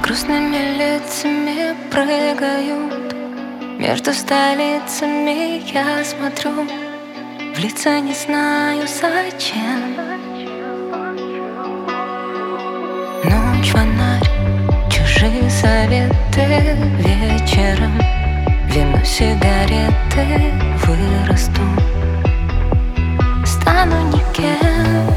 Грустными лицами прыгают между столицами. Я смотрю в лица, не знаю зачем. Ночь, фонарь, чужие советы. Вечером вино, сигареты. Вырасту, стану никем.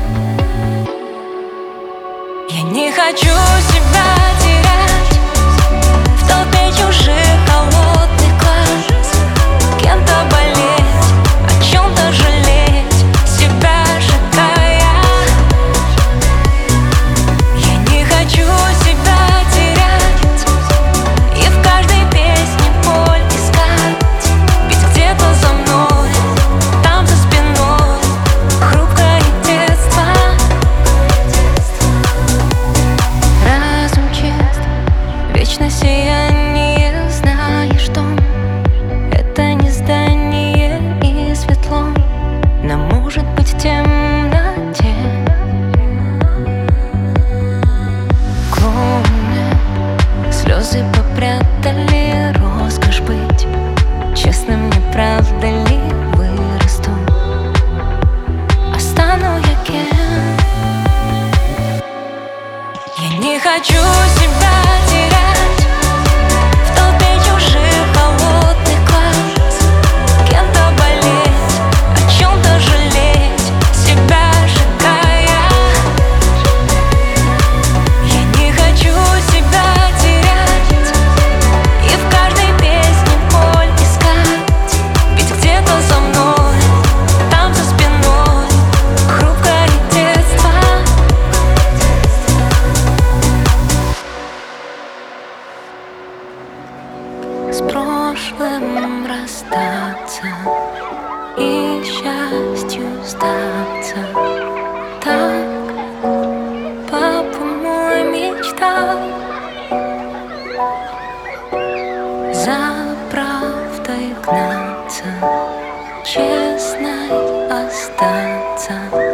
Я не хочу себя терять в толпе чужих холодных глаз. Кем-то болеть, о чем-то жалеть, себя сжигая. Я не хочу себя терять и в каждой песне боль искать. Ведь где-то за мной, там за спиной хрупкое детство. Разум чист, вечно сияние. Знаешь, что это не здание и светло, нам может быть в темноте. Клоуны слезы попрятали. Роскошь быть честным, не правда ли? Вырасту, а стану я кем? Я не хочу себя терять в толпе чужих холодных глаз. Кем-то болеть, о чем-то жалеть, себя сжигая. Я не хочу себя терять и в каждой песне боль искать. Ведь где-то за мной, там за спиной хрупкое детство. С прошлым расстаться и счастью сдаться. Так папа мой мечтал. За правдой гнаться, честной остаться.